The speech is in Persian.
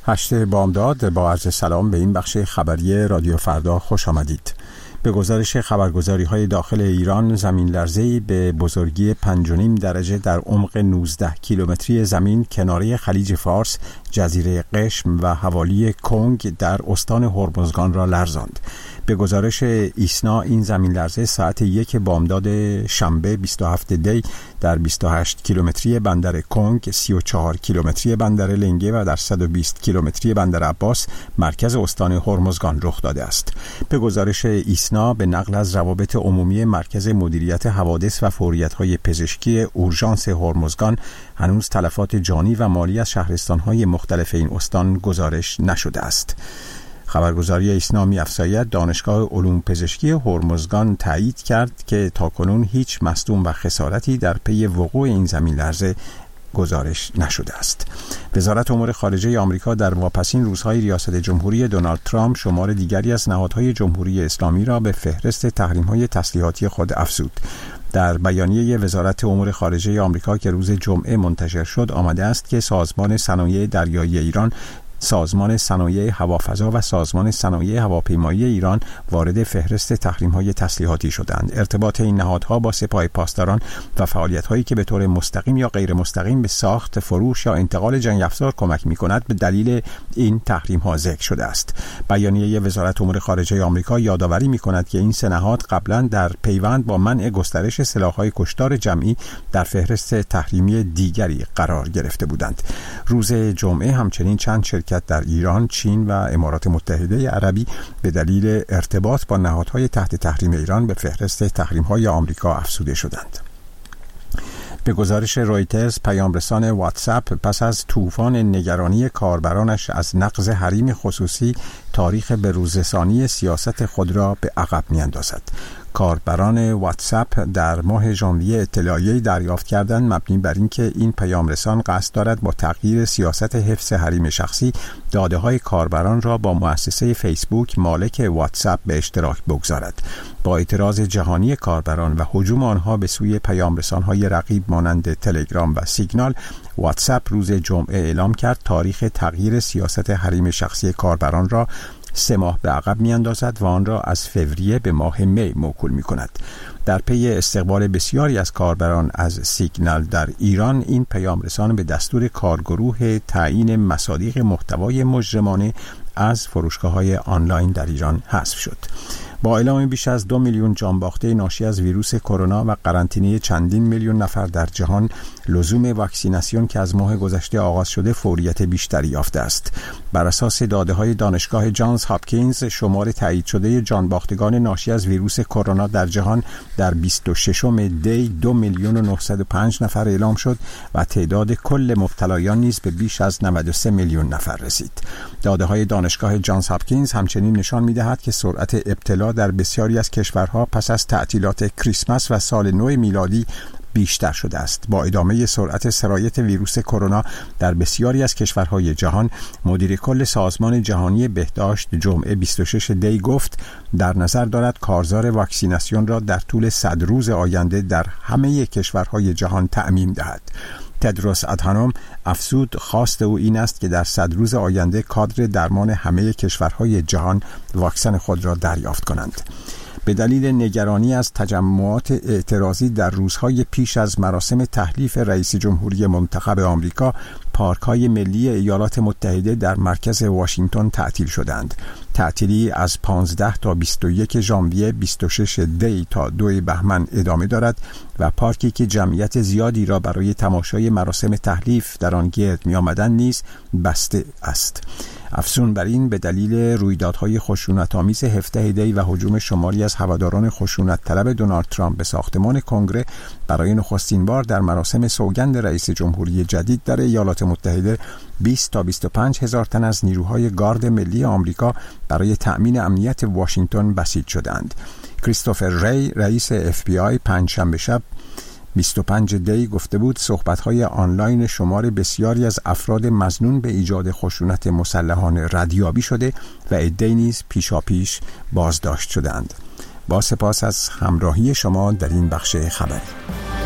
8 بامداد با عرض سلام به این بخش خبری رادیو فردا خوش آمدید. به گزارش خبرگزاری‌های داخل ایران، زمین لرزه‌ای به بزرگی 5.5 درجه در عمق 19 کیلومتری زمین کناره خلیج فارس، جزیره قشم و حوالی کنگ در استان هرمزگان را لرزاند. به گزارش ایسنا، این زمین لرزه ساعت 1 بامداد شنبه 27 دی در 28 کیلومتری بندر کنگ، 34 کیلومتری بندر لنگه و در 120 کیلومتری بندر عباس مرکز استان هرمزگان رخ داده است. به گزارش ایسنا، به نقل از روابط عمومی مرکز مدیریت حوادث و فوریت‌های پزشکی اورژانس هرمزگان، هنوز تلفات جانی و مالی از شهرستان‌های مختلف این استان گزارش نشده است. خبرگزاری ایسنا می‌افزاید دانشگاه علوم پزشکی هرمزگان تایید کرد که تاکنون هیچ مصدوم و خسارتی در پی وقوع این زمین لرزه گزارش نشده است. وزارت امور خارجه آمریکا در واپسین روزهای ریاست جمهوری دونالد ترامپ شمار دیگری از نهادهای جمهوری اسلامی را به فهرست تحریم‌های تسلیحاتی خود افزود. در بیانیه وزارت امور خارجه آمریکا که روز جمعه منتشر شد آمده است که سازمان صنایع دریایی ایران، سازمان صنایع هوافضا و سازمان صنایع هواپیمایی ایران وارد فهرست تحریم‌های تسلیحاتی شدند. ارتباط این نهادها با سپاه پاسداران و فعالیت‌هایی که به طور مستقیم یا غیر مستقیم به ساخت، فروش یا انتقال جنگ افزار کمک می‌کند به دلیل این تحریم‌ها ذکر شده است. بیانیه وزارت امور خارجه آمریکا یادآوری می‌کند که این سه نهاد قبلاً در پیوند با منع گسترش سلاح‌های کشتار جمعی در فهرست تحریمی دیگری قرار گرفته بودند. روز جمعه همچنین چند شرکت در ایران، چین و امارات متحده عربی به دلیل ارتباط با نهادهای تحت تحریم ایران به فهرست تحریم‌های آمریکا افزوده شدند. به گزارش رویترز، پیامرسان واتساپ پس از طوفان نگرانی کاربرانش از نقض حریم خصوصی، تاریخ بروزرسانی سیاست خود را به عقب می‌اندازد. کاربران واتساپ در ماه ژانویه اطلاعیه‌ای دریافت کردند مبنی بر اینکه این پیامرسان قصد دارد با تغییر سیاست حفظ حریم شخصی داده‌های کاربران را با مؤسسه فیسبوک مالک واتساپ به اشتراک بگذارد. با اعتراض جهانی کاربران و هجوم آنها به سوی پیامرسان‌های رقیب مانند تلگرام و سیگنال، واتساپ روز جمعه اعلام کرد تاریخ تغییر سیاست حریم شخصی کاربران را 3 ماه به عقب می‌اندازد و آن را از فوریه به ماه می موکول می‌کند. در پی استقبال بسیاری از کاربران از سیگنال در ایران، این پیامرسان به دستور کارگروه تعیین مصادیق محتوای مجرمانه از فروشگاه‌های آنلاین در ایران حذف شد. با اعلام بیش از 2 میلیون جانباخته ناشی از ویروس کرونا و قرنطینه چندین میلیون نفر در جهان، لزوم واکسیناسیون که از ماه گذشته آغاز شده فوریت بیشتری یافته است. بر اساس داده‌های دانشگاه جانز هاپکینز، شمار تایید شده جانباختگان ناشی از ویروس کرونا در جهان در 26 دی 2,905,000 نفر اعلام شد و تعداد کل مبتلایان نیز به بیش از 93 میلیون نفر رسید. داده‌های دانشگاه جانز هاپکینز همچنین نشان می‌دهد که سرعت ابتلا در بسیاری از کشورها پس از تعطیلات کریسمس و سال نو میلادی بیشتر شده است. با ادامه سرعت سرایت ویروس کرونا در بسیاری از کشورهای جهان، مدیر کل سازمان جهانی بهداشت جمعه 26 دی گفت در نظر دارد کارزار واکسیناسیون را در طول 100 روز آینده در همه کشورهای جهان تعمیم دهد. تدروس ادهانوم افزود خواست او این است که در 100 روز آینده کادر درمان همه کشورهای جهان واکسن خود را دریافت کنند. به دلیل نگرانی از تجمعات اعتراضی در روزهای پیش از مراسم تحلیف رئیس جمهوری منتخب آمریکا، پارک‌های ملی ایالات متحده در مرکز واشنگتن تعطیل شدند. تعطیلی از 15 تا 21 ژانویه، 26 دی تا 2 بهمن ادامه دارد و پارکی که جمعیت زیادی را برای تماشای مراسم تحلیف در آن گرد می آمدند نیز بسته است. افزون بر این، به دلیل رویدادهای خشونت‌آمیز 17 دی و هجوم شماری از هواداران خشونت طلب دونالد ترامپ به ساختمان کنگره، برای نخستین بار در مراسم سوگند رئیس جمهوری جدید در ایالات متحده 20 تا 25 هزار تن از نیروهای گارد ملی آمریکا برای تأمین امنیت واشنگتن بسیج شدند. کریستوفر ری، رئیس FBI، پنجشنبه شب 25 دی گفته بود صحبت‌های آنلاین شمار بسیاری از افراد مظنون به ایجاد خشونت مسلحانه ردیابی شده و عده‌ای نیز پیشاپیش بازداشت شدند. با سپاس از همراهی شما در این بخش خبری.